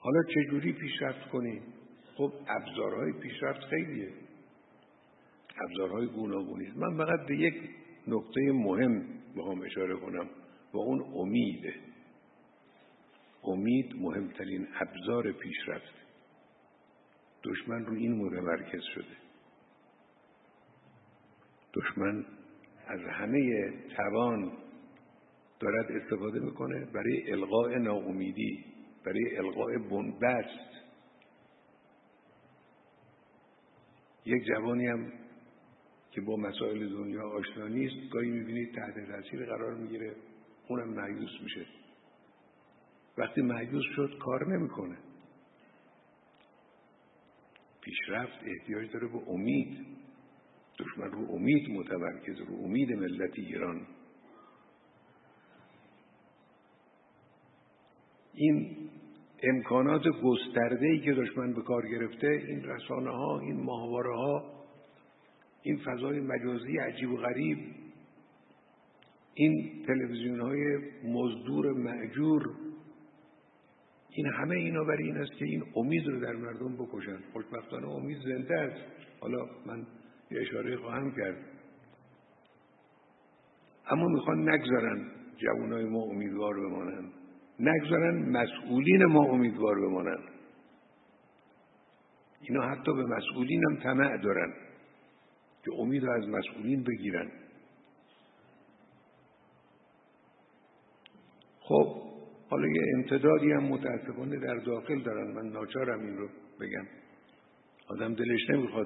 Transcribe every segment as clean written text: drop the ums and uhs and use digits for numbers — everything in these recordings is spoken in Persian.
حالا چجوری پیشرفت کنیم؟ خب ابزارهای پیشرفت خیلیه، ابزارهای گوناگونی است. من فقط به یک نکته مهم میخوام اشاره کنم و اون امیده. امید مهمترین ابزار پیشرفت. دشمن رو این متمرکز شده. دشمن از همه توان دارد استفاده میکنه برای القاء ناامیدی، برای القاء بنبست. یک جوانی هم که با مسائل دنیا آشنا نیست گاهی میبینید تحت تاثیر قرار میگیره، اونم مایوس میشه. وقتی مایوس شد کار نمیکنه. پیشرفت احتیاج داره به امید. دشمن رو امید متمرکز، رو امید ملت ایران. این امکانات گسترده‌ای که دشمن به کار گرفته، این رسانه‌ها، این ماهواره‌ها، این فضای مجازی عجیب و غریب، این تلویزیون‌های مزدور مأجور، این همه اینا برای این است که این امید رو در مردم بکشن. خوشبختانه امید زنده است. حالا من یه اشاره خواهم کرد. اما میخوان نگذارن جوانای ما امیدوار بمانن، نگذارن مسئولین ما امیدوار بمانن. اینا حتی به مسئولین هم طمع دارن که امید رو از مسئولین بگیرن. خب حالا یه امتدادی هم متاسفانه در داخل دارن. من ناچارم این رو بگم. آدم دلش نمیخواد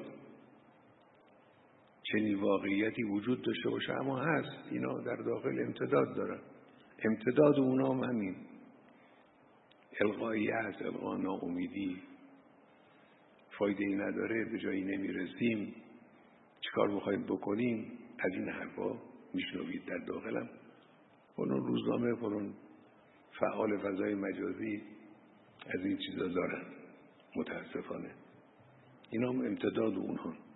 چنین واقعیتی وجود داشته باشه، اما هست. اینا در داخل امتداد دارن. امتداد اونا هم همین القایی هست، القا ناامیدی. فایده ای نداره، به جایی نمیرسیم، چیکار میخوایم بکنیم، از این حرفا میشنوید در داخلم. فلان روزنامه، فلان فعال فضای مجازی از این چیزا دارن. متاسفانه اینا هم امتداد اونها.